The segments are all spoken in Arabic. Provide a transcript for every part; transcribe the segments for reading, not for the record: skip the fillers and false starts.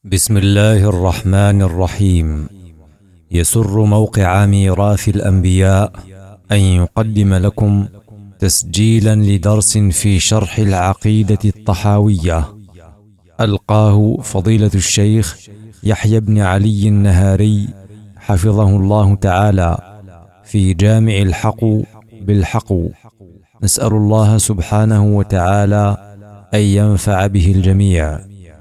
بسم الله الرحمن الرحيم. يسر موقع ميراث الأنبياء أن يقدم لكم تسجيلا لدرس في شرح العقيدة الطحاوية، ألقاه فضيلة الشيخ يحيى بن علي النهاري حفظه الله تعالى في جامع الحق بالحق. نسأل الله سبحانه وتعالى أن ينفع به الجميع.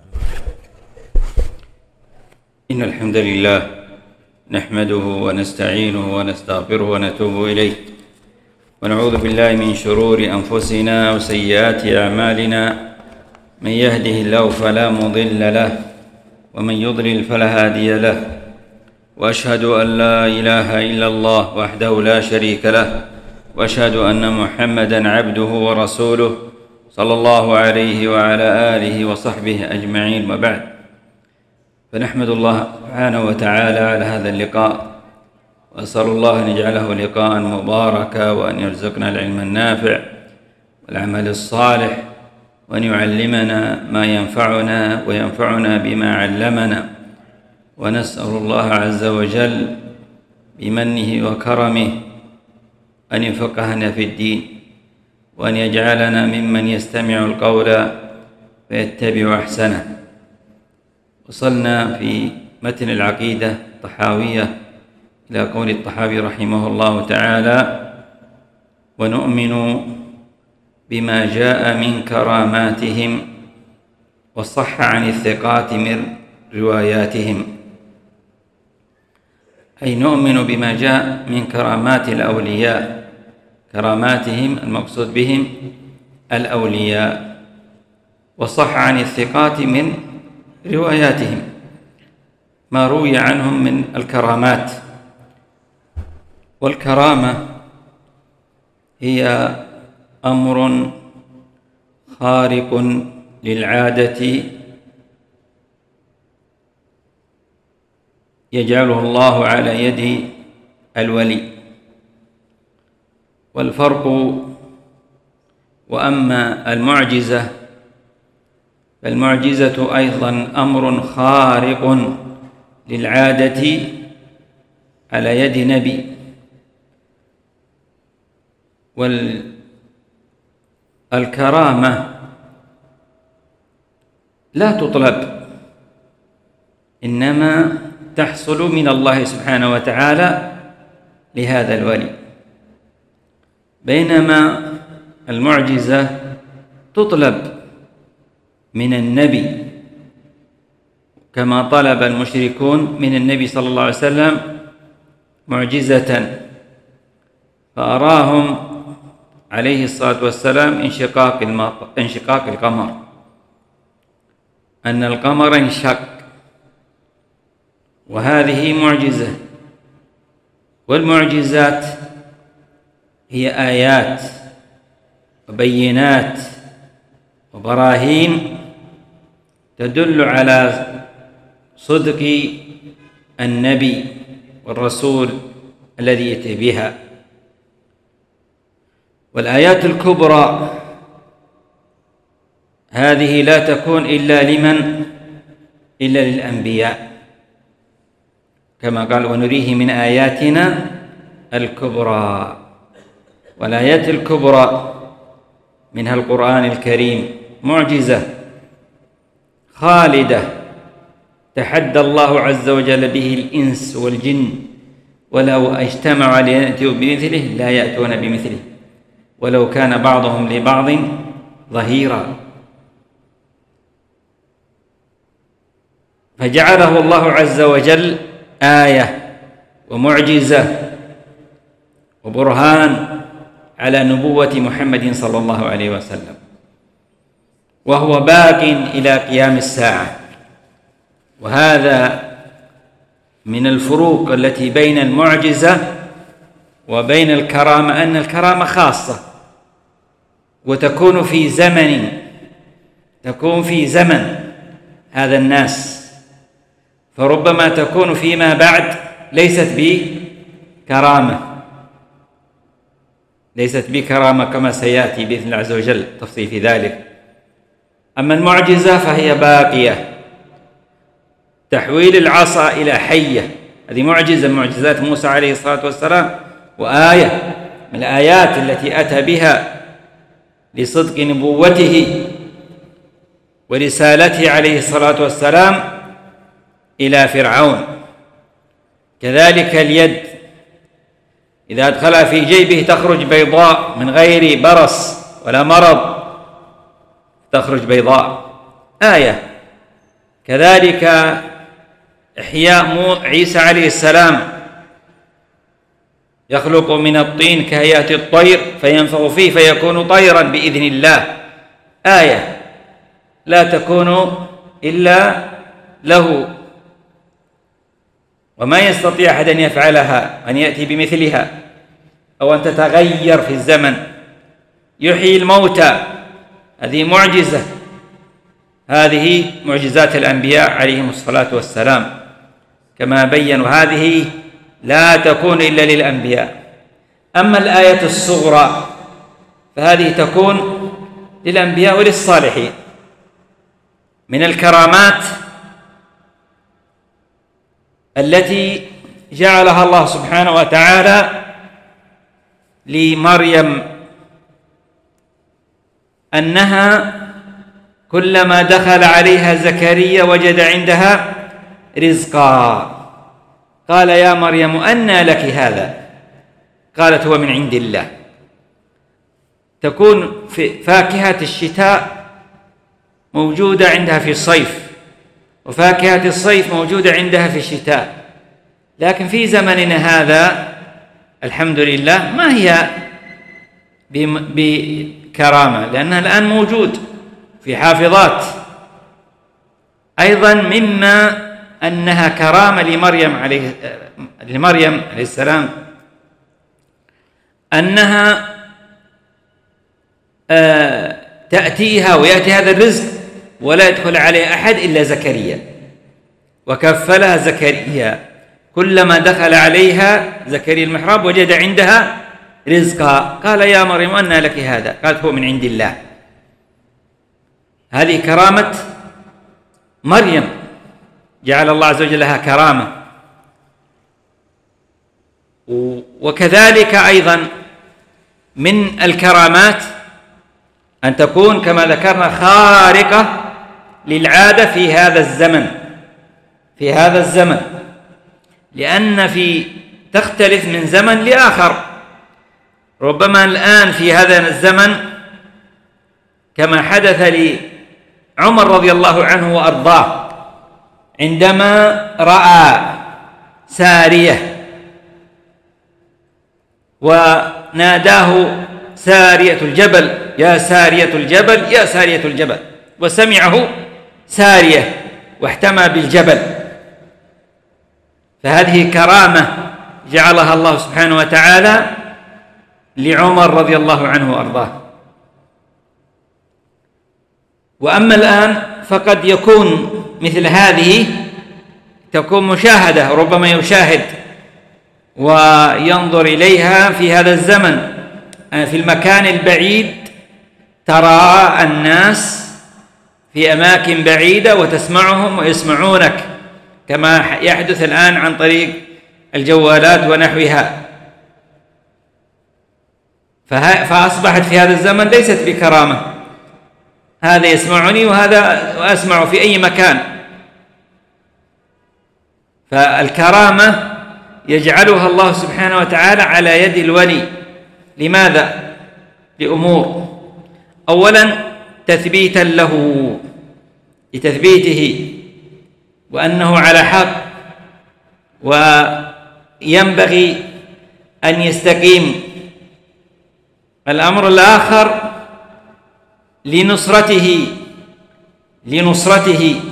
إن الحمد لله نحمده ونستعينه ونستغفره ونتوب إليه، ونعوذ بالله من شرور أنفسنا وسيئات أعمالنا. من يهده الله فلا مضل له، ومن يضلل فلا هادي له، وأشهد أن لا إله إلا الله وحده لا شريك له، وأشهد أن محمدًا عبده ورسوله صلى الله عليه وعلى آله وصحبه أجمعين، وبعد. فنحمد الله سبحانه وتعالى على هذا اللقاء، وأسأل الله أن يجعله لقاء مباركا، وأن يرزقنا العلم النافع والعمل الصالح، وأن يعلمنا ما ينفعنا وينفعنا بما علمنا. ونسأل الله عز وجل بمنه وكرمه أن يفقهنا في الدين، وأن يجعلنا ممن يستمع القول فيتبع أحسنه. وصلنا في متن العقيدة الطحاوية إلى قول الطحاوي رحمه الله تعالى: ونؤمن بما جاء من كراماتهم وصح عن الثقات من رواياتهم. أي نؤمن بما جاء من كرامات الأولياء، كراماتهم المقصود بهم الأولياء، وصح عن الثقات من رواياتهم، ما روي عنهم من الكرامات. والكرامة هي أمر خارق للعادة يجعله الله على يد الولي. والفرق: وأما المعجزة فالمعجزة أيضا أمر خارق للعادة على يد نبي، والكرامة لا تطلب، إنما تحصل من الله سبحانه وتعالى لهذا الولي، بينما المعجزة تطلب من النبي، كما طلب المشركون من النبي صلى الله عليه وسلم معجزة، فأراهم عليه الصلاة والسلام انشقاق القمر، أن القمر انشق، وهذه معجزة. والمعجزات هي آيات وبينات وبراهين تدل على صدق النبي والرسول الذي يأتي بها. والآيات الكبرى هذه لا تكون إلا لمن؟ إلا للأنبياء، كما قال: ونريه من آياتنا الكبرى. والآيات الكبرى منها القرآن الكريم، معجزة خالدة تحدى الله عز وجل به الإنس والجن، ولو اجتمعوا على أن يأتوا بمثله لا يأتون بمثله ولو كان بعضهم لبعض ظهيرا. فجعله الله عز وجل آية ومعجزة وبرهان على نبوة محمد صلى الله عليه وسلم، وهو باق إلى قيام الساعة. وهذا من الفروق التي بين المعجزة وبين الكرامة، أن الكرامة خاصة وتكون في زمن هذا الناس، فربما تكون فيما بعد ليست بكرامة كما سيأتي بإذن الله عز وجل تفصيل في ذلك. أما المعجزة فهي باقية، تحويل العصا إلى حية، هذه معجزة من معجزات موسى عليه الصلاة والسلام، وآية من الآيات التي أتى بها لصدق نبوته ورسالته عليه الصلاة والسلام إلى فرعون. كذلك اليد إذا أدخلها في جيبه تخرج بيضاء من غير برص ولا مرض، تخرج بيضاء، آية. كذلك إحياء عيسى عليه السلام، يخلق من الطين كهيئة الطير فينفخ فيه فيكون طيرا بإذن الله، آية لا تكون إلا له، وما يستطيع أحد أن يفعلها، أن يأتي بمثلها أو أن تتغير في الزمن. يحيي الموتى، هذه معجزة، هذه معجزات الأنبياء عليهم الصلاة والسلام كما بيّنوا، هذه لا تكون إلا للأنبياء. أما الآية الصغرى فهذه تكون للأنبياء وللصالحين من الكرامات التي جعلها الله سبحانه وتعالى لمريم، أنها كلما دخل عليها زكريا وجد عندها رزقا، قال يا مريم أنى لك هذا؟ قالت هو من عند الله. تكون في فاكهة الشتاء موجودة عندها في الصيف، وفاكهة الصيف موجودة عندها في الشتاء، لكن في زمننا هذا الحمد لله ما هي بكرامة، لأنها الآن موجود في حافظات. أيضا مما أنها كرامة لمريم عليه السلام أنها تأتيها ويأتي هذا الرزق ولا يدخل عليه أحد إلا زكريا، وكفلها زكريا، كلما دخل عليها زكريا المحراب وجد عندها رزقا، قال يا مريم أنى لك هذا؟ قالت هو من عند الله. هذه كرامة مريم، جعل الله عز وجل لها كرامة. وكذلك أيضا من الكرامات أن تكون كما ذكرنا خارقة للعادة في هذا الزمن، لأن تختلف من زمن لآخر. ربما الآن في هذا الزمن كما حدث لعمر رضي الله عنه وأرضاه عندما رأى سارية وناداه سارية الجبل، يا سارية الجبل، يا سارية الجبل، وسمعه سارية واحتمى بالجبل. فهذه كرامة جعلها الله سبحانه وتعالى لعمر رضي الله عنه وأرضاه. وأما الآن فقد يكون مثل هذه تكون مشاهدة، ربما يشاهد وينظر إليها في هذا الزمن في المكان البعيد، ترى الناس في أماكن بعيدة وتسمعهم ويسمعونك كما يحدث الآن عن طريق الجوالات ونحوها. فأصبحت في هذا الزمن ليست بكرامة، هذا يسمعني وهذا أسمع في أي مكان. فالكرامة يجعلها الله سبحانه وتعالى على يد الولي. لماذا؟ لأمور: أولا تثبيتا له، لتثبيته وأنه على حق وينبغي أن يستقيم. الأمر الآخر لنصرته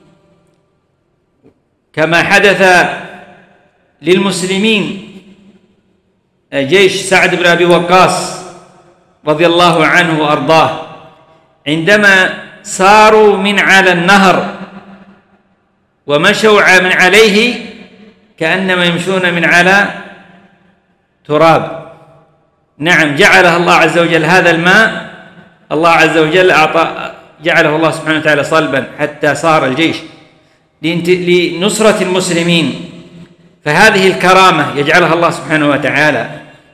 كما حدث للمسلمين جيش سعد بن أبي وقاص رضي الله عنه وأرضاه، عندما ساروا من على النهر ومشوا من عليه كأنما يمشون من على تراب. نعم، جعلها الله عز وجل هذا الماء، الله عز وجل جعله الله سبحانه وتعالى صلبا حتى صار الجيش لنصرة المسلمين، فهذه الكرامة يجعلها الله سبحانه وتعالى.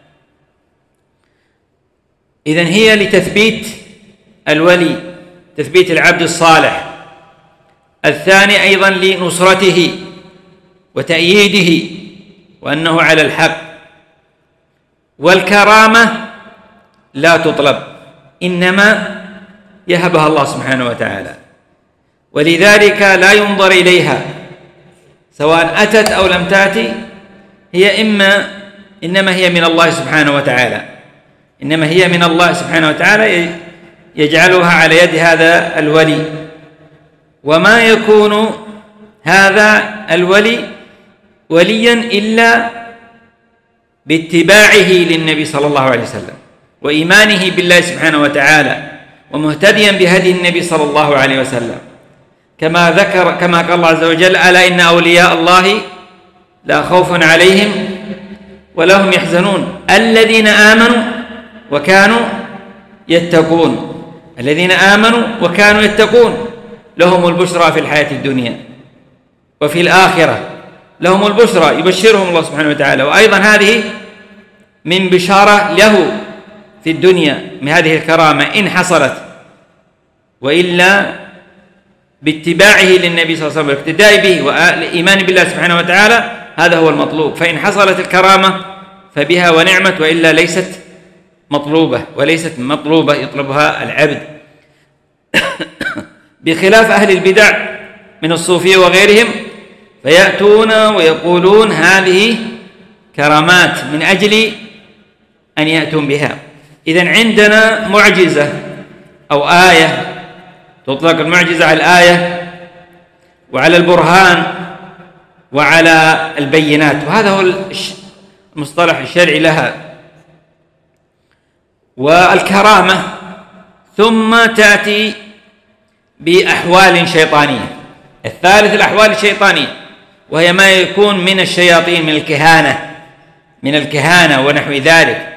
إذن هي لتثبيت الولي، تثبيت العبد الصالح. الثاني أيضا لنصرته وتأييده وأنه على الحق. والكرامة لا تطلب، إنما يهبها الله سبحانه وتعالى، ولذلك لا ينظر إليها سواء أتت أو لم تأتي، هي إنما هي من الله سبحانه وتعالى، إنما هي من الله سبحانه وتعالى يجعلها على يد هذا الولي. وما يكون هذا الولي وليا إلا باتباعه للنبي صلى الله عليه وسلم وإيمانه بالله سبحانه وتعالى ومهتديا بهدي النبي صلى الله عليه وسلم، كما قال الله عز وجل: ألا إن أولياء الله لا خوف عليهم ولا هم يحزنون الذين آمنوا وكانوا يتقون. الذين آمنوا وكانوا يتقون لهم البشرى في الحياة الدنيا وفي الآخرة، لهم البشرى، يبشرهم الله سبحانه وتعالى. وأيضا هذه من بشارة له في الدنيا من هذه الكرامة إن حصلت، وإلا باتباعه للنبي صلى الله عليه وسلم والاقتداء به والإيمان بالله سبحانه وتعالى هذا هو المطلوب. فإن حصلت الكرامة فبها ونعمت، وإلا ليست مطلوبة وليست مطلوبة يطلبها العبد. بخلاف أهل البدع من الصوفية وغيرهم، فيأتون ويقولون هذه كرامات من أجل أن يأتون بها. إذن عندنا معجزة أو آية، تطلق المعجزة على الآية وعلى البرهان وعلى البينات، وهذا هو المصطلح الشرعي لها. والكرامة ثم تأتي بأحوال شيطانية. الثالث الأحوال الشيطانية، وهي ما يكون من الشياطين من الكهانة ونحو ذلك.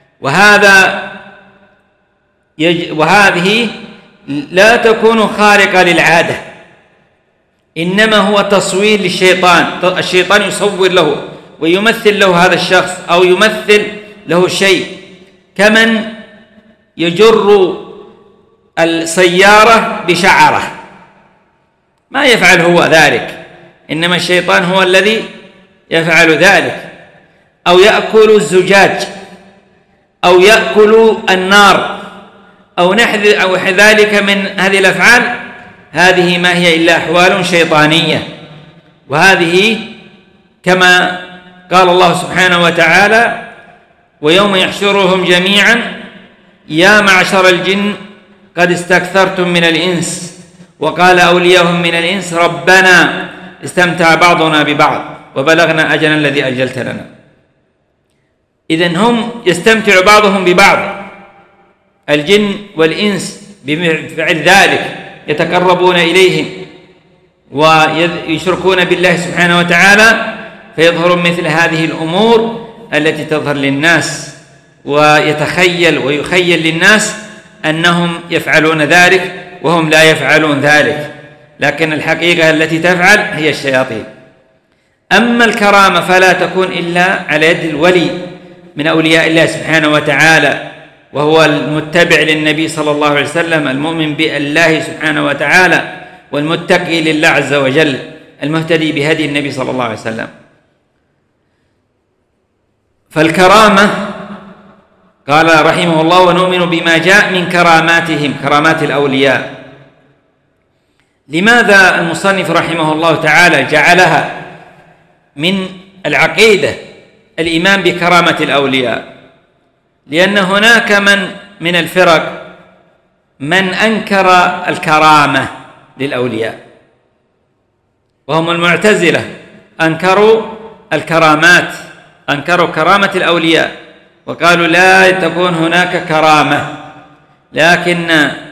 وهذه لا تكون خارقة للعادة، إنما هو تصوير للشيطان. الشيطان يصور له ويمثل له هذا الشخص أو يمثل له شيء، كمن يجر السيارة بشعره، ما يفعل هو ذلك، إنما الشيطان هو الذي يفعل ذلك. أو يأكل الزجاج أو يأكل النار أو نحو ذلك من هذه الأفعال، هذه ما هي إلا أحوال شيطانية. وهذه كما قال الله سبحانه وتعالى: ويوم يحشرهم جميعا يا معشر الجن قد استكثرتم من الإنس وقال أولياؤهم من الإنس ربنا استمتع بعضنا ببعض وبلغنا أجلنا الذي أجلت لنا. إذن هم يستمتع بعضهم ببعض، الجن والإنس، بفعل ذلك يتقربون إليهم ويشركون بالله سبحانه وتعالى، فيظهر مثل هذه الأمور التي تظهر للناس، ويخيل للناس أنهم يفعلون ذلك وهم لا يفعلون ذلك، لكن الحقيقة التي تفعل هي الشياطين. أما الكرامة فلا تكون إلا على يد الولي من أولياء الله سبحانه وتعالى، وهو المتبع للنبي صلى الله عليه وسلم، المؤمن بالله سبحانه وتعالى، والمتقي لله عز وجل، المهتدي بهدي النبي صلى الله عليه وسلم. فالكرامة قال رحمه الله: ونؤمن بما جاء من كراماتهم، كرامات الأولياء. لماذا المصنف رحمه الله تعالى جعلها من العقيدة الإيمان بكرامة الأولياء؟ لأن هناك من الفرق من أنكر الكرامة للأولياء، وهم المعتزلة، أنكروا الكرامات، أنكروا كرامة الأولياء وقالوا لا تكون هناك كرامة. لكن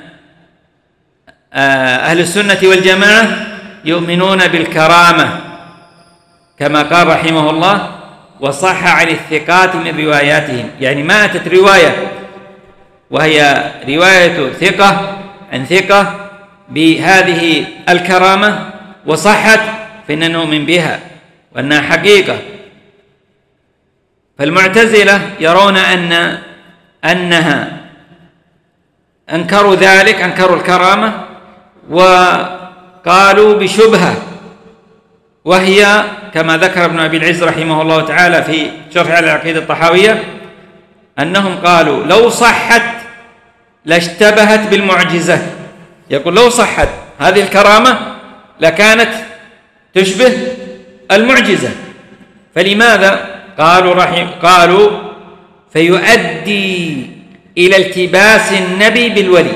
أهل السنة والجماعة يؤمنون بالكرامة كما قال رحمه الله: وصح عن الثقات من رواياتهم. يعني ما أتت رواية وهي رواية ثقة عن ثقة بهذه الكرامة وصحت فإننا نؤمن بها وأنها حقيقة. فالمعتزلة يرون أنها أنكروا ذلك، أنكروا الكرامة وقالوا بشبهة، وهي كما ذكر ابن أبي العز رحمه الله تعالى في شرح على العقيدة الطحاوية أنهم قالوا لو صحت لاشتبهت بالمعجزة. يقول لو صحت هذه الكرامة لكانت تشبه المعجزة. فلماذا؟ قالوا فيؤدي إلى التباس النبي بالولي،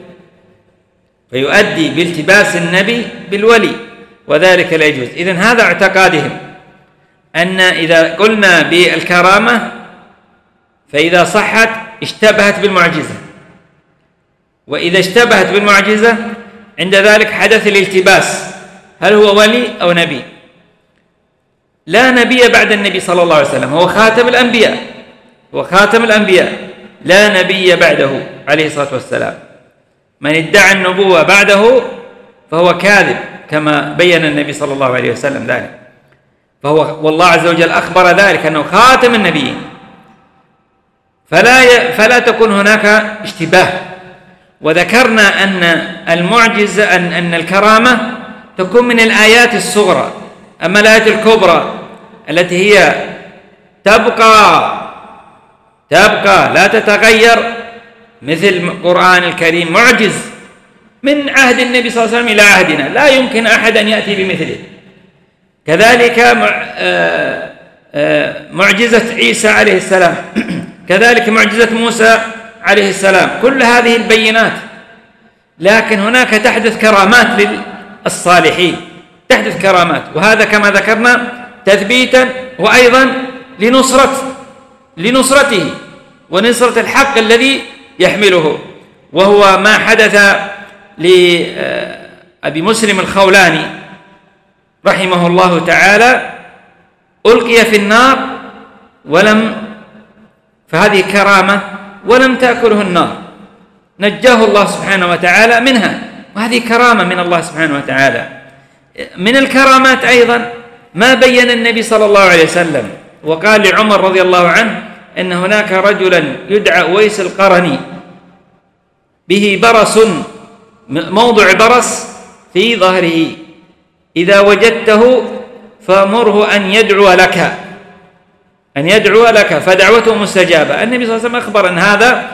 فيؤدي بالتباس النبي بالولي، وذلك لا يجوز. إذن هذا اعتقادهم، أن إذا قلنا بالكرامة فإذا صحت اشتبهت بالمعجزة، وإذا اشتبهت بالمعجزة عند ذلك حدث الالتباس، هل هو ولي أو نبي؟ لا نبي بعد النبي صلى الله عليه وسلم، هو خاتم الأنبياء، هو خاتم الأنبياء، لا نبي بعده عليه الصلاة والسلام. من ادعى النبوة بعده فهو كاذب، كما بين النبي صلى الله عليه وسلم ذلك. والله عز وجل أخبر ذلك أنه خاتم النبيين، فلا تكون هناك اشتباه. وذكرنا أن المعجزة أن الكرامة تكون من الآيات الصغرى، أما الآيات الكبرى التي هي تبقى لا تتغير، مثل القرآن الكريم معجز من عهد النبي صلى الله عليه وسلم إلى عهدنا، لا يمكن أحد أن يأتي بمثله. كذلك معجزة عيسى عليه السلام، كذلك معجزة موسى عليه السلام، كل هذه البينات. لكن هناك تحدث كرامات للصالحين، تحدث كرامات، وهذا كما ذكرنا تثبيتا وأيضا لنصرته ونصرة الحق الذي يحمله، وهو ما حدث لأبي مسلم الخولاني رحمه الله تعالى، ألقي في النار فهذه كرامة ولم تأكله النار، نجاه الله سبحانه وتعالى منها، وهذه كرامة من الله سبحانه وتعالى. من الكرامات أيضا ما بين النبي صلى الله عليه وسلم وقال لعمر رضي الله عنه أن هناك رجلا يدعى أويس القرني به برص، موضع برص في ظهره، إذا وجدته فمره أن يدعو لك فدعوته مستجابة. النبي صلى الله عليه وسلم أخبر أن هذا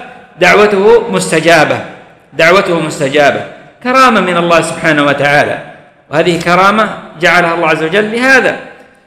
دعوته مستجابة، كرامة من الله سبحانه وتعالى، وهذه كرامة جعلها الله عز وجل لهذا.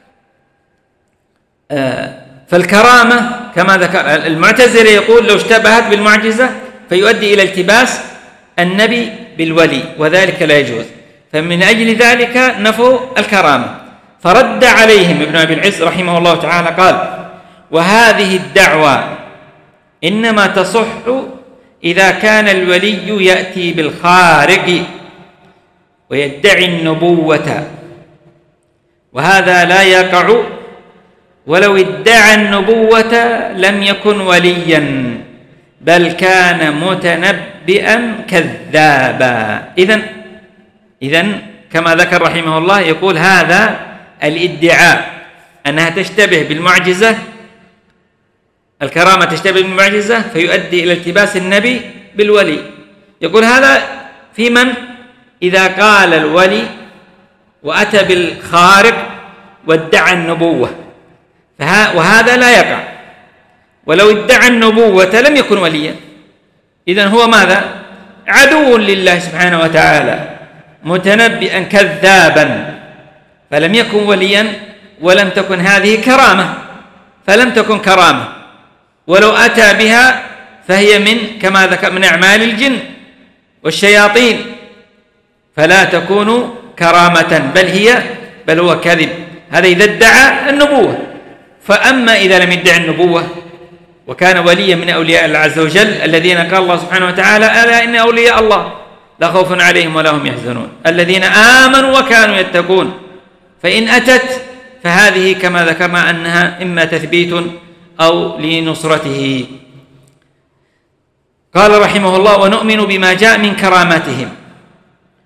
فالكرامة كما ذكر المعتزلة يقول لو اشتبهت بالمعجزة فيؤدي إلى التباس النبي بالولي، وذلك لا يجوز، فمن أجل ذلك نفوا الكرامة. فرد عليهم ابن أبي العز رحمه الله تعالى قال: وهذه الدعوة إنما تصح إذا كان الولي يأتي بالخارق ويدعي النبوة، وهذا لا يقع ولو ادعى النبوة لم يكن وليا، بل كان متنبئا كذابا. إذن كما ذكر رحمه الله يقول هذا الادعاء أنها تشتبه بالمعجزة، الكرامة تشتبه بالمعجزة فيؤدي إلى التباس النبي بالولي. يقول هذا في من إذا قال الولي وأتى بالخارق وادعى النبوة، وهذا لا يقع. ولو ادعى النبوة لم يكن وليا، إذن هو ماذا؟ عدو لله سبحانه وتعالى، متنبئا كذابا، فلم يكن وليا، ولم تكن هذه كرامة، فلم تكن كرامة. ولو أتى بها فهي من كما ذكر من أعمال الجن والشياطين، فلا تكون كرامة، بل هو كذب. هذا إذا ادعى النبوة. فأما إذا لم يدعي النبوة وكان وليا من أولياء الله عز وجل الذين قال الله سبحانه وتعالى: ألا إن أولياء الله لا خوف عليهم ولا هم يحزنون الذين آمنوا وكانوا يتقون، فإن أتت فهذه كما ذكرنا أنها إما تثبيت أو لنصرته. قال رحمه الله: ونؤمن بما جاء من كراماتهم،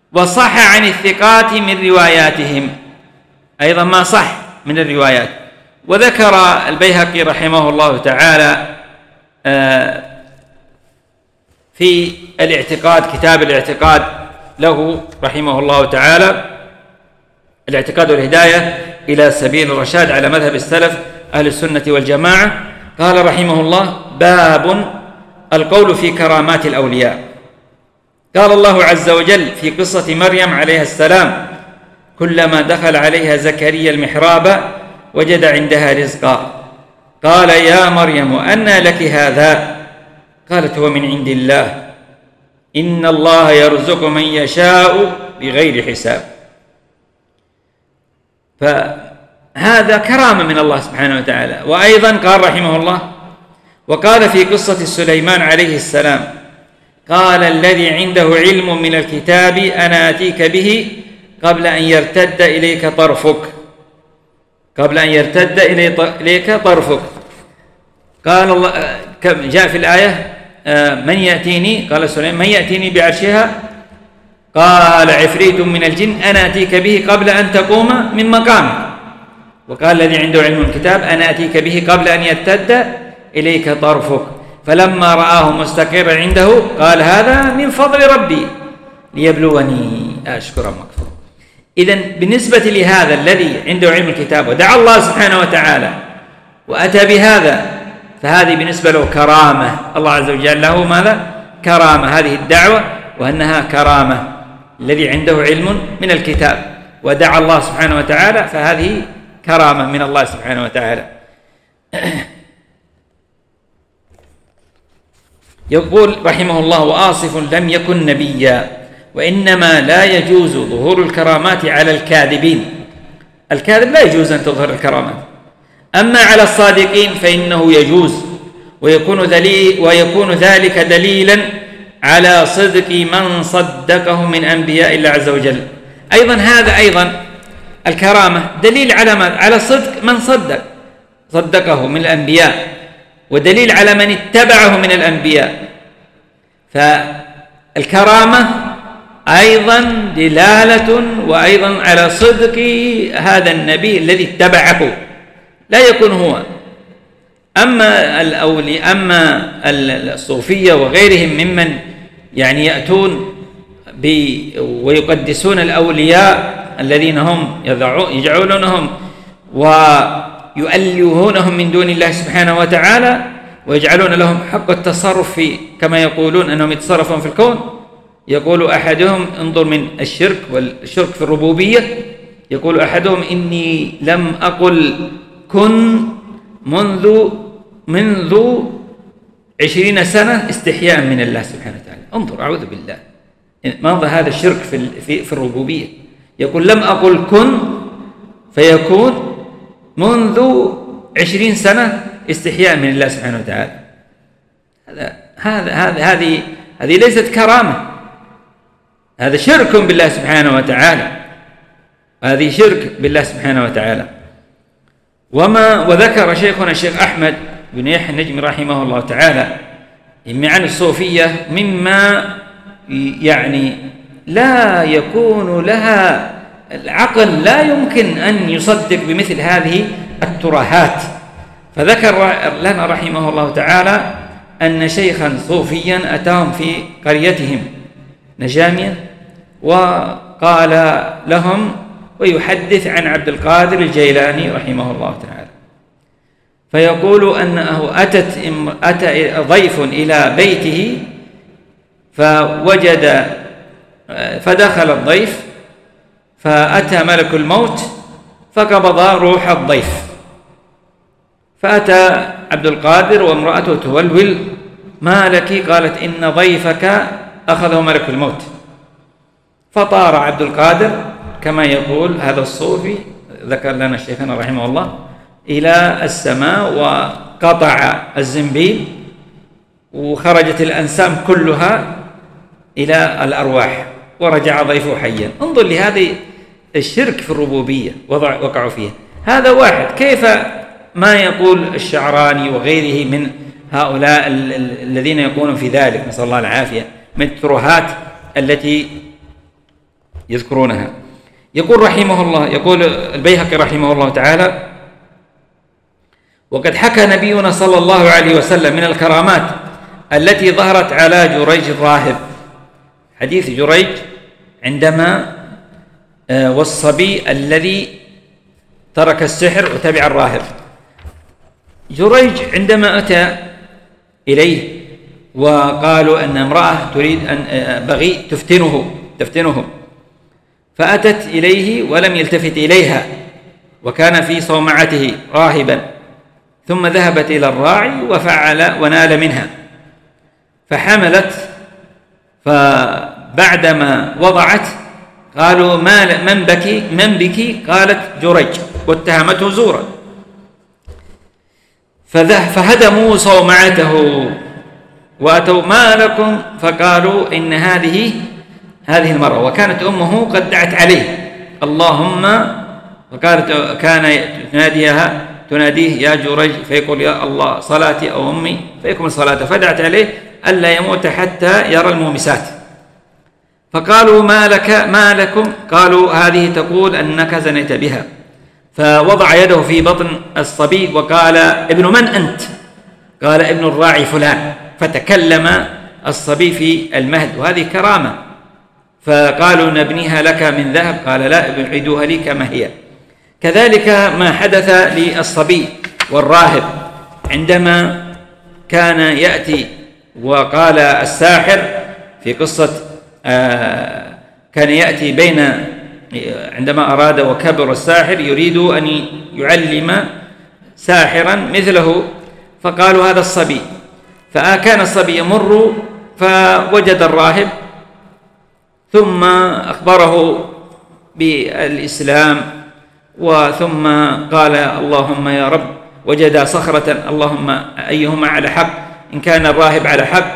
وصح عن الثقات من رواياتهم، أيضا ما صح من الروايات. وذكر البيهقي رحمه الله تعالى في الاعتقاد، كتاب الاعتقاد له رحمه الله تعالى، الاعتقاد والهداية إلى سبيل الرشاد على مذهب السلف أهل السنة والجماعة، قال رحمه الله: باب القول في كرامات الأولياء. قال الله عز وجل في قصة مريم عليها السلام: كلما دخل عليها زكريا المحراب وجد عندها رزقا قال يا مريم أنى لك هذا؟ قالت هو من عند الله إن الله يرزق من يشاء بغير حساب. فهذا كرامة من الله سبحانه وتعالى. وأيضا قال رحمه الله: وقال في قصة سليمان عليه السلام: قال الذي عنده علم من الكتاب أنا آتيك به قبل أن يرتد إليك طرفك، قبل أن يرتد إليك طرفك. قال الله، جاء في الآية: من يأتيني، قال سليمان: من يأتيني بعرشها؟ قال عفريت من الجن أنا آتيك به قبل أن تقوم من مقامك. وقال الذي عنده علم الكتاب أنا آتيك به قبل أن يرتد إليك طرفك. فلما رآه مستقرا عنده قال هذا من فضل ربي ليبلوني أشكر أم أكفر. إذن بالنسبة لهذا الذي عنده علم الكتاب ودعا الله سبحانه وتعالى وأتى بهذا، فهذه بالنسبة له كرامة. الله عز وجل له ماذا؟ كرامة. هذه الدعوة وأنها كرامة. الذي عنده علم من الكتاب ودعا الله سبحانه وتعالى فهذه كرامة من الله سبحانه وتعالى. يقول رحمه الله: وآصف لم يكن نبيا، وإنما لا يجوز ظهور الكرامات على الكاذبين. الكاذب لا يجوز أن تظهر الكرامات، أما على الصادقين فإنه يجوز، ويكون ذلك دليلا على صدق من صدقه من أنبياء الله عز وجل. أيضا هذا أيضا الكرامة دليل على صدق من صدقه من الأنبياء، ودليل على من اتبعه من الأنبياء. فالكرامة أيضا دلالة وأيضا على صدق هذا النبي الذي اتبعه، لا يكون هو. أما الصوفية وغيرهم ممن يعني يأتون ويقدسون الأولياء الذين هم يجعلونهم ويؤلهونهم من دون الله سبحانه وتعالى، ويجعلون لهم حق التصرف في، كما يقولون أنهم يتصرفون في الكون. يقول أحدهم، انظر من الشرك والشرك في الربوبية، يقول أحدهم: إني لم أقل كن منذ 20 سنة استحياء من الله سبحانه وتعالى. انظر، أعوذ بالله، ماذا هذا الشرك في الربوبية؟ يقول لم أقل كن فيكون منذ 20 سنة استحياء من الله سبحانه وتعالى. هذه ليست كرامة، هذا شرك بالله سبحانه وتعالى، هذه شرك بالله سبحانه وتعالى. وذكر شيخنا الشيخ أحمد بن يحيى النجمي رحمه الله تعالى عن الصوفية مما يعني لا يكون لها العقل، لا يمكن أن يصدق بمثل هذه الترهات. فذكر لنا رحمه الله تعالى أن شيخا صوفيا أتاهم في قريتهم نجاميا وقال لهم ويحدث عن عبد القادر الجيلاني رحمه الله تعالى، فيقول أنه أتى ضيف إلى بيته فدخل الضيف فأتى ملك الموت فقبض روح الضيف، فأتى عبد القادر وامرأته تولول: ما لك؟ قالت: إن ضيفك أخذه ملك الموت. فطار عبد القادر كما يقول هذا الصوفي، ذكر لنا شيخنا رحمه الله، إلى السماء وقطع الزنبيل وخرجت الأنسام كلها إلى الأرواح ورجع ضيفه حيا. انظر لهذه الشرك في الربوبية وقعوا فيه. هذا واحد. كيف ما يقول الشعراني وغيره من هؤلاء الذين يقولون في ذلك، نسأل الله العافية، من الترهات التي يذكرونها. يقول رحمه الله، يقول البيهقي رحمه الله تعالى: وقد حكى نبينا صلى الله عليه وسلم من الكرامات التي ظهرت على جريج الراهب، حديث جريج عندما والصبي الذي ترك السحر وتبع الراهب. جريج عندما أتى إليه وقالوا أن امرأة تريد أن بغي تفتنه، فأتت إليه ولم يلتفت إليها، وكان في صومعته راهبا، ثم ذهبت إلى الراعي وفعل ونال منها، فحملت، فبعدما وضعت قالوا: من بكي؟ قالت: جريج، واتهمته زورا، فهدموا صومعته وأتوا: ما لكم؟ فقالوا: إن هذه المرأة، وكانت أمه قد دعت عليه اللهم، فقالت كان تناديه: يا جريج، فيقول: يا الله صلاتي أو أمي، فيكمل صلاته، فدعت عليه ألا يموت حتى يرى المومسات. فقالوا: ما لكم؟ قالوا: هذه تقول أنك زنيت بها. فوضع يده في بطن الصبي وقال: ابن من أنت؟ قال: ابن الراعي فلان. فتكلم الصبي في المهد، وهذه كرامة. فقالوا: نبنيها لك من ذهب. قال: لا، ابعدوها لي كما هي. كذلك ما حدث للصبي والراهب عندما كان يأتي، وقال الساحر في قصة كان يأتي عندما أراد وكبر الساحر يريد أن يعلم ساحرا مثله، فقالوا: هذا الصبي. فكان الصبي يمر فوجد الراهب، ثم أخبره بالإسلام، وثم قال: اللهم يا رب، وجد صخرة، اللهم أيهما على حق، إن كان الراهب على حق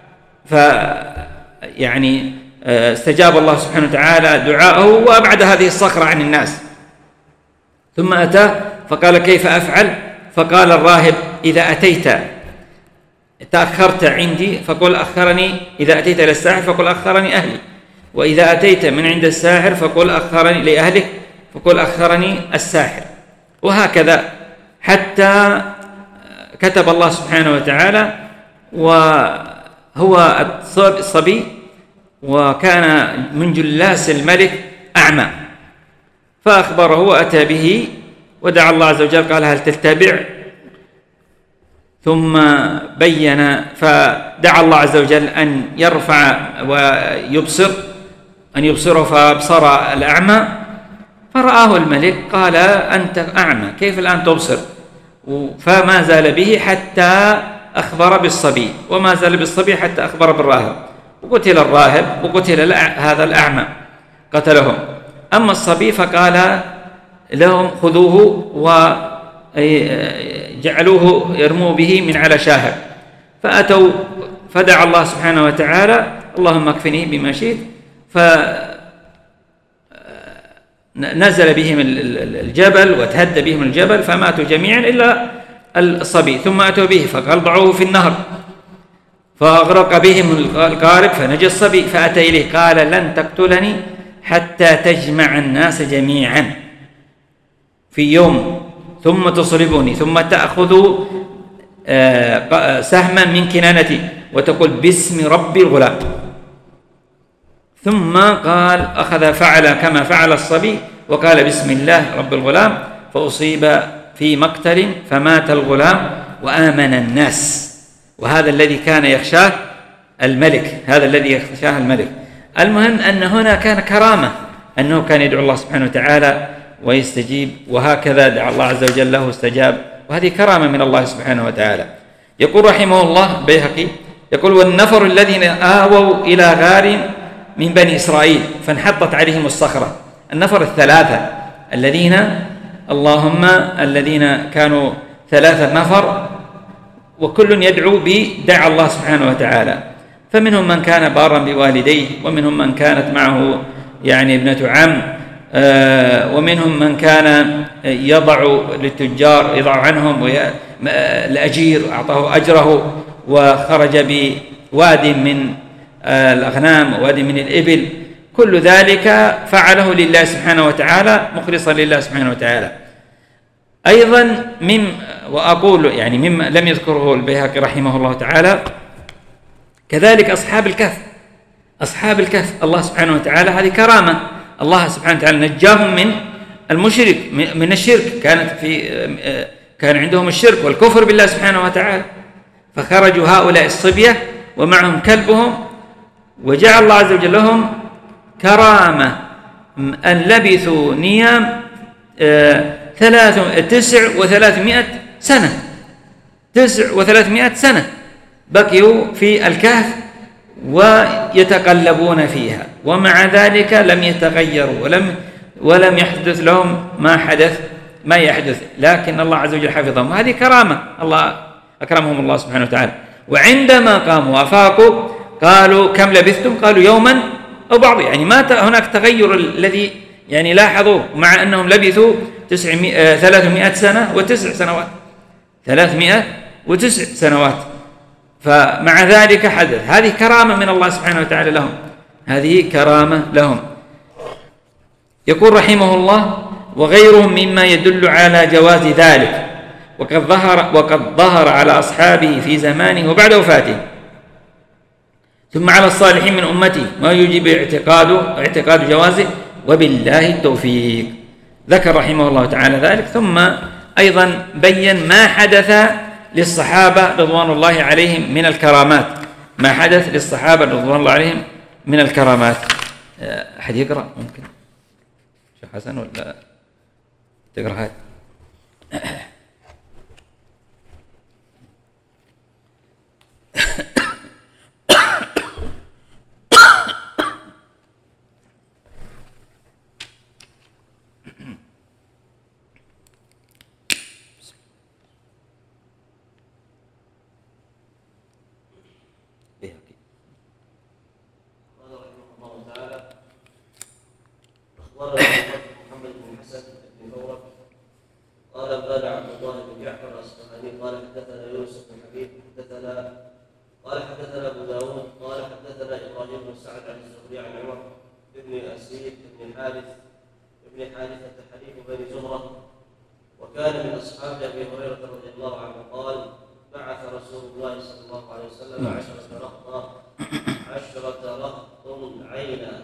استجاب الله سبحانه وتعالى دعاءه وأبعد هذه الصخرة عن الناس. ثم أتى فقال: كيف أفعل؟ فقال الراهب: إذا أتيت تأخرت عندي فقل أخرني، إذا أتيت إلى الساحر فقل أخرني أهلي، وإذا أتيت من عند الساحر فقل أخرني لأهلك فقل أخرني الساحر. وهكذا حتى كتب الله سبحانه وتعالى. وهو الصبي وكان من جلاس الملك أعمى، فأخبره وأتى به ودعا الله عز وجل، قال: هل تتبع؟ ثم بين، فدعا الله عز وجل أن يرفع أن يبصره، فأبصر الأعمى، فرآه الملك قال: أنت أعمى، كيف الآن تبصر؟ فما زال به حتى أخبر بالصبي، وما زال بالصبي حتى أخبر بالراهب، وقتل الراهب وقتل هذا الأعمى، قتلهم. أما الصبي فقال لهم: خذوه وجعلوه يرموا به من على شاهق. فأتوا فدعا الله سبحانه وتعالى: اللهم اكفني بما شئت. فنزل بهم الجبل وتهدى بهم الجبل، فماتوا جميعا إلا الصبي. ثم أتوا به فقال: ضعوه في النهر، فأغرق بهم القارب، فنجى الصبي. فأتى إليه قال: لن تقتلني حتى تجمع الناس جميعا في يوم، ثم تصلبني، ثم تأخذ سهما من كنانتي وتقول: باسم رب الغلام. ثم قال فعل كما فعل الصبي، وقال: بسم الله رب الغلام، فأصيب في مقتل فمات الغلام وآمن الناس. وهذا الذي كان يخشاه الملك، المهم أن هنا كان كرامة، أنه كان يدعو الله سبحانه وتعالى ويستجيب، وهكذا دعا الله عز وجل له واستجاب، وهذه كرامة من الله سبحانه وتعالى. يقول رحمه الله بيهقي، يقول: والنفر الذين آووا إلى غار من بني إسرائيل فانحطت عليهم الصخرة. النفر الثلاثة الذين كانوا 3 نفر، وكل يدعو بدعا الله سبحانه وتعالى. فمنهم من كان بارا بوالديه، ومنهم من كانت معه ابنة عم، ومنهم من كان يضع للتجار، يضع عنهم الأجير، أعطاه أجره، وخرج بواد من الأغنام وواد من الإبل، كل ذلك فعله لله سبحانه وتعالى مخلصا لله سبحانه وتعالى. أيضا وأقول يعني مما لم يذكره البيهقي رحمه الله تعالى كذلك أصحاب الكهف الله سبحانه وتعالى هذه كرامة، الله سبحانه وتعالى نجاهم من الشرك، كان عندهم الشرك والكفر بالله سبحانه وتعالى، فخرجوا هؤلاء الصبية ومعهم كلبهم، وجعل الله عز وجل لهم كرامة أن لبثوا نيام 9,300 سنة 9,300 سنة بقيوا في الكهف ويتقلبون فيها، ومع ذلك لم يتغيروا ولم يحدث لهم ما يحدث، لكن الله عز وجل حفظهم. هذه كرامة، الله أكرمهم الله سبحانه وتعالى. وعندما قاموا وأفاقوا قالوا كم لبثتم؟ قالوا يوما أو بعض، يعني ما هناك تغير الذي يعني لاحظوه، مع أنهم لبثوا 300 سنة و9 سنوات 309 سنوات، فمع ذلك حدث. هذه كرامة من الله سبحانه وتعالى لهم، هذه كرامة لهم. يقول رحمه الله: وغيرهم مما يدل على جواز ذلك، وقد ظهر على أصحابه في زمانه وبعد وفاته، ثم على الصالحين من أمته ما يجب اعتقاد جوازه، وبالله التوفيق. ذكر رحمه الله تعالى ذلك، ثم أيضا بين ما حدث للصحابة رضوان الله عليهم من الكرامات، ما حدث للصحابة رضوان الله عليهم من الكرامات. أحد يقرأ ممكن؟ شيخ حسن ولا تقرأ هذا؟ محمد بن حسن بن ثورة قال قال عبد الله بن جعفر الأصفهاني قال حدثنا يونس بن حبيب حدثنا أبو داود قال حدثنا إبراهيم بن سعد عن الزهري عن عمر بن أسيد بن حارثة حليف بني زهرة، وكان من أصحاب أبي هريرة رضي الله عنه قال: بعث رسول الله صلى الله عليه وسلم 10 رهط عينا،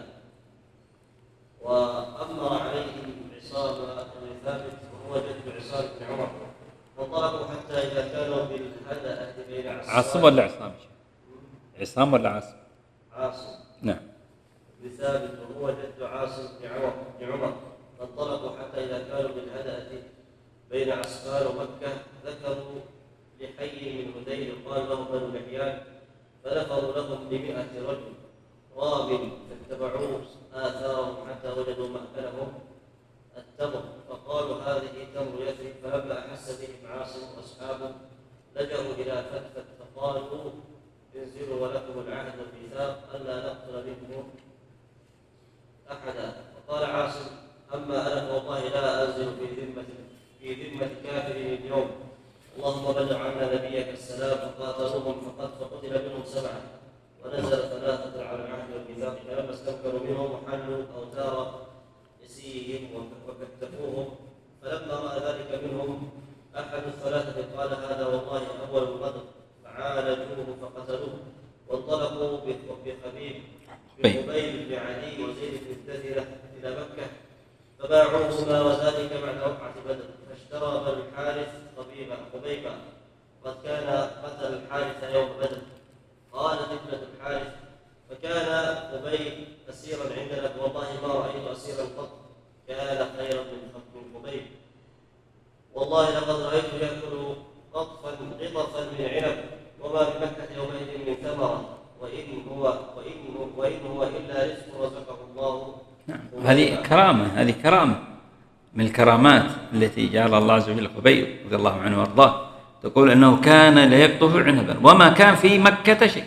وأمر عليهم عصام بن ثابت وهو جد عصام بن عمر، فانطلقوا حتى إذا كانوا بالهدأة بين عاصم ولا عصام؟ عصام ولا عاصم؟ عاصم، نعم، بن ثابت وهو جد عاصم بن عمر، فانطلقوا حتى إذا كانوا بالهدأة بين عسفان ومكة، ذكروا لحي من هذيل قال له بنو لحيان، فنفروا لهم ب100 رجل راب، فاتبعوا آثارهم حتى وجدوا مأكلهم التمر، فقالوا هذه تمر يثرب، فلما أحس بهم عاصم وأصحابه لجأوا إلى فتفت، فقالوا انزلوا ولكم العهد والميثاق ألا نقتل منكم أحدا. فقال عاصم: أما أنا فوالله لا أنزل في ذمة كافر اليوم، اللهم بلغ عنا نبيك السلام. فقاتلوهم فقتل منهم 7، ونزل 3 على العهد والميثاق، فلما استنكروا منهم وحلوا أوتار يسيهم وكتفوهم، فلما رأى ذلك منهم أحد ال3 قال: هذا والله أول الغدر، فعالجوه فقتلوه، وانطلقوا بخبيب بن قبيل بن علي وزيد بن الدثرة إلى مكة، فباعوهما، وذلك بعد وقعة بدر، فاشترى بنو الحارث قبيبا، قد كان قتل الحارث يوم بدر. قالت ابنة الحارث: فكان قبيب أسيرا عندنا، والله ما رأيت أسيرا قط كان خيرا من قبيب، والله لقد رأيته يأكل غطفا من عنب، وما بمكة يومئذ من ثمرة، وإن هو إلا رزق رزقه الله. هذه كرامة من الكرامات التي جعل الله عز وجل قبيب رضي الله عنه وارضاه، تقول أنه كان لا يقطف عنبا، وما كان في مكة شيء،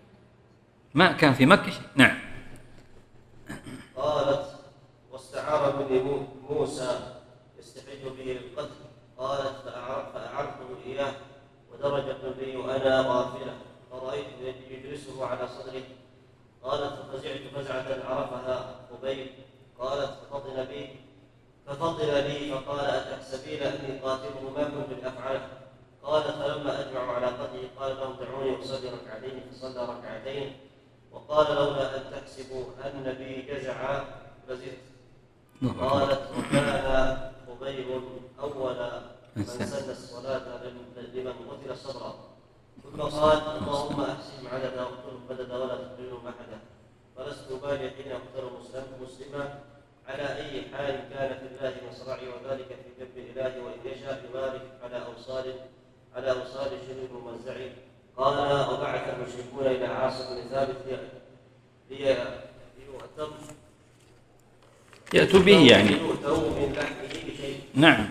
نعم. قالت: واستعار مني موسى يستحج به للقتل، قالت: فأعرته إياه، ودرج ابن لي وأنا غافلة، فرأيت يجلسه على صدره، قالت: ففزعت فزعة عرفها السبيل أني قاتله ما كنت لأفعله. قال فلما أجمعوا على قتله قال لهم دعوني أصلي ركعتين، فصلى ركعتين وقال لولا أن تحسبوا أن بي جزعا لزدت. قالت وكان خبيب أول من سن الصلاة لمن قتل صبرا. ثم قال اللهم أحسن عددا واقتله بددا ولا تقتلوا أحدا. فلست أبالي حين أقتل مسلما على أي حال كان في الله مصرعي، وذلك في جنب الإله وإن يشاء يبارك على أوصال شبه ممزع. قال وبعث المشركون إلى عاصم بن ثابت يأتوا به يعني من لحمه بشيء. نعم،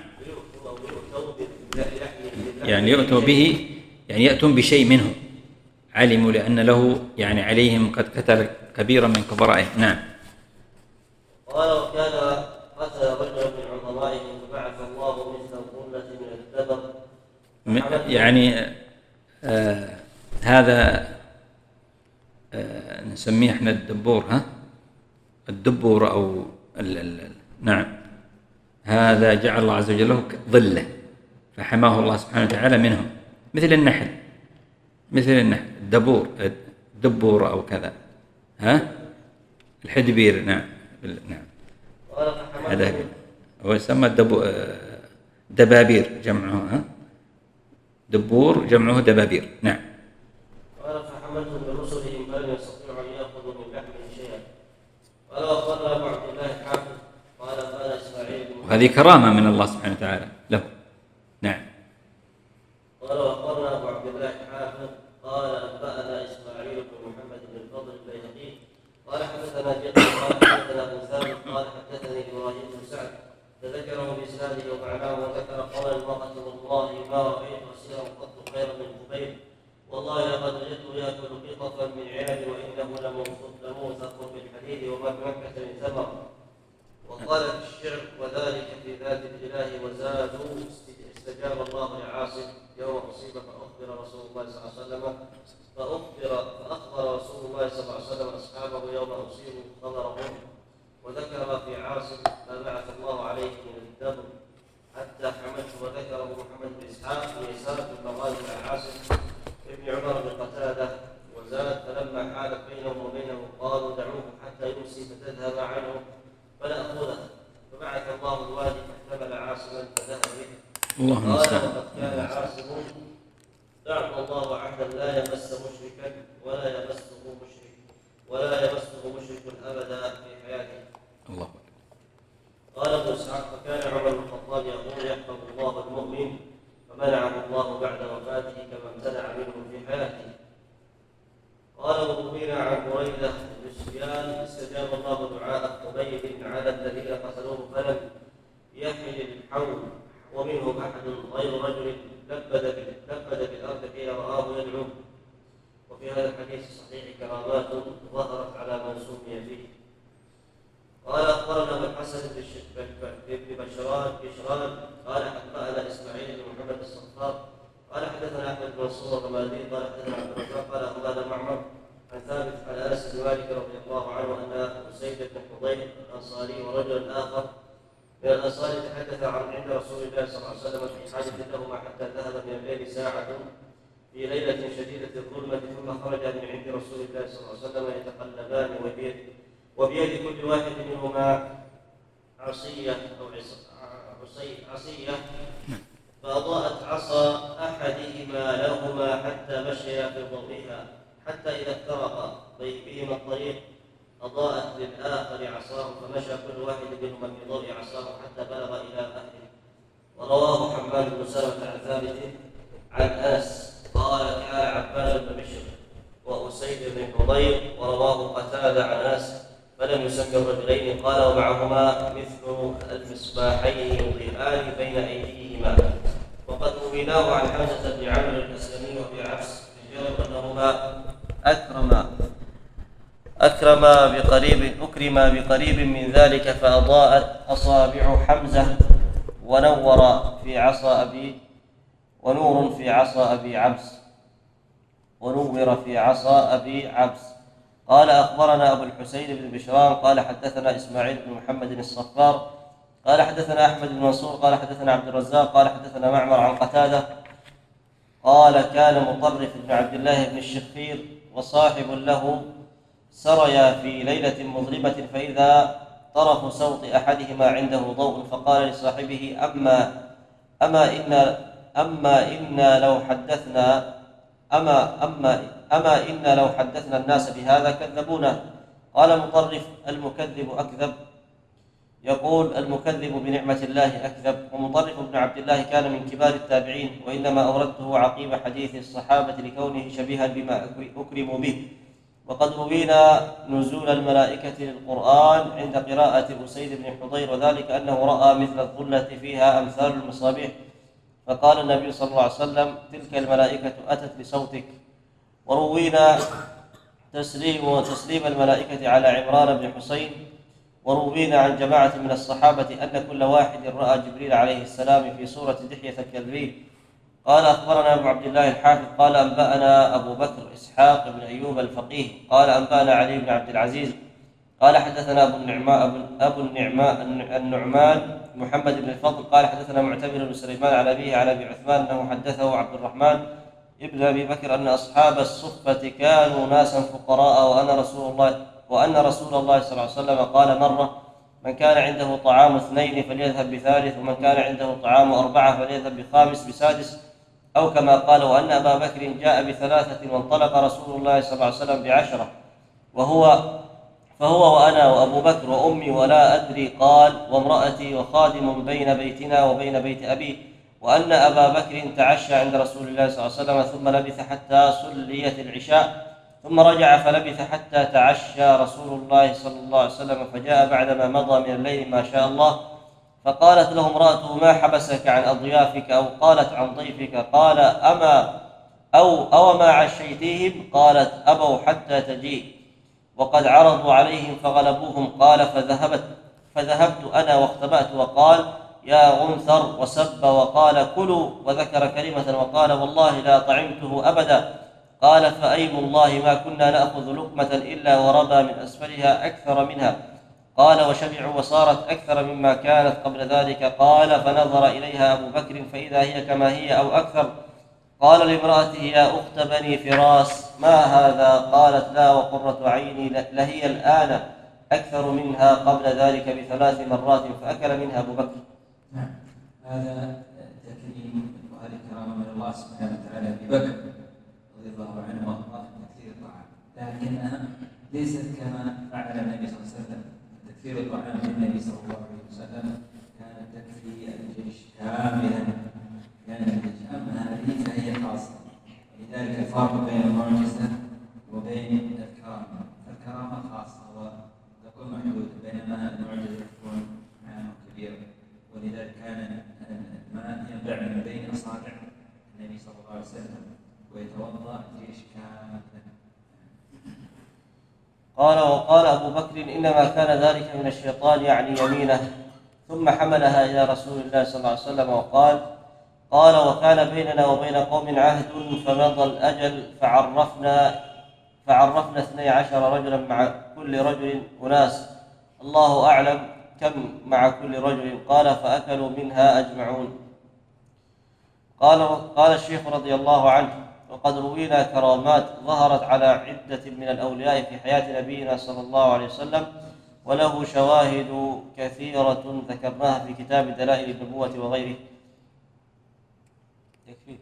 يعني يؤتوا به يعني يأتون بشيء منه، علموا لأن له يعني عليهم قد قتل كبيرا من كبرائه. نعم. قال وكان قتل رجلا من عظمائهم فبعث الله مثل الظلة من الدبر يعني هذا نسميه احنا الدبور، الدبور أو نعم، هذا جعل الله عز وجل له ظلة فحماه الله سبحانه وتعالى منهم، مثل النحل الدبور أو كذا، الحدبير. نعم. هذا هو يسمى دبابير جمعه، دبور جمعه دبابير. نعم. قال فحملتهم برسلهم فلم يستطيعوا أن يأخذوا من لحمه شيئا. قال وأخبرنا أبو عبد الله الحافظ قال قال إسماعيل، وهذه كرامة من الله سبحانه وتعالى له. نعم. قال وأخبرنا أبو عبد الله الحافظ قال أنبأنا إسماعيل بن محمد بن الفضل البيهقي قال حدثنا جد قال حدثنا أبو ثابت قال حدثني إبراهيم بن سعد فذكره بإسناده ومعناه، وذكر قولا المرأة والله ما رأيت أسيرا قط خيرا من خبيب، والله لقد وجدته يأكل قطفا من عنب وإنه لموثق بالحديد وما بمكة من ثمر. وقال في الشعر وذلك في ذات الإله وزادوا استجاب الله لعاصم يوم أصيب فأخبر رسول الله صلى الله عليه وسلم فأخبر رسول الله صلى الله عليه وسلم أصحابه يوم أصيبوا خبرهم، وذكر في عاصم ما بعث الله عليه من الدبر حتى حملته. وذكره محمد بن إسحاق بن يسار في المغازي على عاصم ابن عمر بن قتادة وزاد فلما حالت بينهم وبينه قالوا دعوه حتى يمسي فتذهب عنه فنأخذه، فبعث الله الوادي فاحتمل عاصما فذهب به. اللهم قال صل. وقد كان عاصم دعا الله عهدا لا يمس مشركا ولا يمسه مشرك أبدا في حياته. الله. قال ابن اسحاق فكان عمر بن الخطاب يقول يحفظ الله المؤمن فمنعه الله بعد وفاته كما امتنع منه في حياته. قال وروينا عن بريده بن سفيان استجاب الله دعاء خبيب على الذين قتلوه فلم يحمل الحول، ومنهم احد غير رجل لبد بالارض حين رآه يدعو. وفي هذا الحديث الصحيح كرامات ظهرت على من سمي فيه. قال اخبرنا ابو الحسن بن بشران قال حدثنا اسماعيل بن محمد الصفار قال حدثنا احمد بن منصور الرمادي قال حدثنا عبد الرزاق قال اخبرنا معمر عن ثابت عن انس بن مالك رضي الله عنه ان اسيد بن حضير الانصاري ورجل اخر من الانصار تحدث عند رسول الله صلى الله عليه وسلم في حاجه لهما حتى ذهب من الليل ساعه في ليله شديده الظلمه، ثم خرج من عند رسول الله صلى الله عليه وسلم يتقلبان وبيد كل واحد منهما عصيه فأضاءت عصا أحدهما لهما حتى مشيا في ضوئها حتى إذا افترقا بهما الطريق أضاءت للآخر عصاه فمشى كل واحد منهما في ضوء عصاه حتى بلغ إلى أهله. ورواه حماد بن سلمة عن ثابت عن أنس قال كان عباد بن بشر وأسيد بن حضير، ورواه قتادة عن أنس فلم يسمي الرجلين قال ومعهما مثل المصباحين يضيئان بين أيديهما. وقد رويناه عن حمزة بن عمرو الأسلمي وفي عبس بن جابر أنهما أكرما بقريب من ذلك فأضاءت أصابع حمزة ونور في عصا أبي عبس. قال أخبرنا أبو الحسين بن بشران قال حدثنا إسماعيل بن محمد الصفار قال حدثنا أحمد بن منصور قال حدثنا عبد الرزاق قال حدثنا معمر عن قتادة قال كان مطرف بن عبد الله بن الشخير وصاحب له سريا في ليلة مظلمة فإذا طرف صوت أحدهما عنده ضوء فقال لصاحبه أما إنا لو حدثنا الناس بهذا كذبونا. قال مطرف المكذب أكذب، يقول المكذب بنعمة الله أكذب. ومطرف بن عبد الله كان من كبار التابعين، وإنما أوردته عقيب حديث الصحابة لكونه شبيها بما أكرموا به. وقد روينا نزول الملائكة للقرآن عند قراءة أسيد بن حضير، وذلك أنه رأى مثل الظلة فيها أمثال المصابيح، فقال النبي صلى الله عليه وسلم تلك الملائكة أتت لصوتك. وروينا تسليم الملائكة على عمران بن حسين. وروينا عن جماعة من الصحابة أن كل واحد رأى جبريل عليه السلام في صورة دحية الكلبي. قال أخبرنا أبو عبد الله الحافظ قال أنبأنا أبو بكر إسحاق بن أيوب الفقيه قال أنبأنا علي بن عبد العزيز قال حدثنا أبو النعمان محمد بن الفضل قال حدثنا معتمر بن سليمان على أبيه على أبي عثمان أنه حدثه عبد الرحمن ابن أبي بكر أن أصحاب الصفة كانوا ناسا فقراء، وأن رسول الله صلى الله عليه وسلم قال مرة من كان عنده طعام 2 فليذهب ب3، ومن كان عنده طعام 4 فليذهب ب5 ب6، أو كما قال وأن أبا بكر جاء ب3 وانطلق رسول الله صلى الله عليه وسلم ب10 فهو وأنا وأبو بكر وأمي ولا أدري قال وامرأتي وخادم بين بيتنا وبين بيت أبي، وأن أبا بكر تعشى عند رسول الله صلى الله عليه وسلم ثم لبث حتى صليت العشاء ثم رجع فلبث حتى تعشى رسول الله صلى الله عليه وسلم فجاء بعدما مضى من الليل ما شاء الله، فقالت له امرأته ما حبسك عن أضيافك أو قالت عن ضيفك؟ قال أو ما عشيتهم؟ قالت أبوا حتى تجيء وقد عرضوا عليهم فغلبوهم. قال فذهبت أنا واختبأت وقال يا غنثر وسب وقال كلوا وذكر كلمة وقال والله لا طعمته أبدا. قال فأيم الله ما كنا نأخذ لقمة إلا وربى من أسفلها أكثر منها. قال وشبعوا وصارت أكثر مما كانت قبل ذلك. قال فنظر إليها أبو بكر فإذا هي كما هي أو أكثر. قال لامرأته يا أخت بني فراس ما هذا؟ قالت لا وقرة عيني لهي الآن أكثر منها قبل ذلك ب3 مرات فأكل منها أبو بكر. هذا تكريم وهذه كرامة من الله سبحانه وتعالى أبي بكر رضي الله عنه وأرضاه في تكثير الطعام، لكنها ليست كما فعل النبي صلى الله عليه وسلم. تكثير الطعام للنبي صلى الله عليه وسلم كانت تكفي الجيش كاملا، أما هذه فهي خاصة. لذلك الفرق بين المعجزة وبين الكرامة، فالكرامة خاصة وتكون محدودة بينما المعجزة تكون عامة كبيرة، ولذلك كان الماء ينبع من بين أصابع النبي صلى الله عليه وسلم ويتوضأ الجيش كاملا. وقال أبو بكر إنما كان ذلك من الشيطان يعني يمينه. ثم حملها إلى رسول الله صلى الله عليه وسلم وقال وكان بيننا وبين قوم عهد فمضى الأجل فعرفنا 12 رجلا مع كل رجل أناس الله أعلم كم مع كل رجل. قال فأكلوا منها أجمعون. قال الشيخ رضي الله عنه وقد روينا كرامات ظهرت على عدة من الأولياء في حياة نبينا صلى الله عليه وسلم، وله شواهد كثيرة ذكرناها في كتاب دلائل النبوة وغيره. يكفي.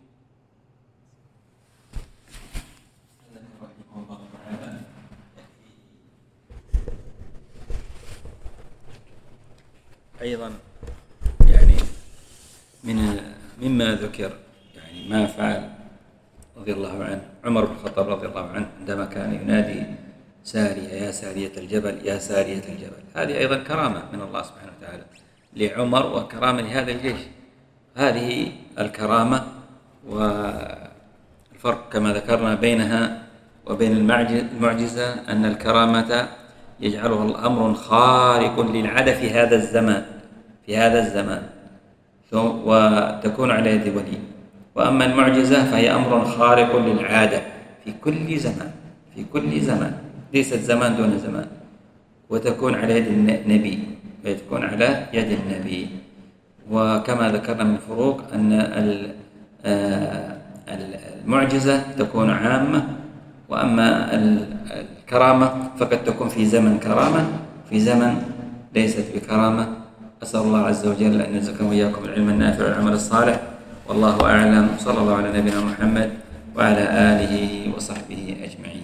أيضا يعني مما ذكر يعني ما فعل رضي الله عنه عمر بن الخطاب رضي الله عنه عندما كان ينادي سارية يا سارية الجبل يا سارية الجبل. هذه أيضا كرامة من الله سبحانه وتعالى لعمر وكرامة لهذا الجيش. هذه الكرامة والفرق كما ذكرنا بينها وبين المعجزة أن الكرامة يجعلها الأمر خارق للعادة في هذا الزمان وتكون على يد ولي. وأما المعجزة فهي أمر خارق للعادة في كل زمان ليست زمان دون زمان، وتكون على يد النبي وتكون على يد النبي. وكما ذكرنا من فروق أن المعجزة تكون عامة، وأما الكرامة فقد تكون في زمن كرامة، في زمن ليست بكرامة. أسأل الله عز وجل أن يرزقنا وإياكم العلم النافع والعمل الصالح، والله أعلم. صلى الله على نبينا محمد وعلى آله وصحبه أجمعين.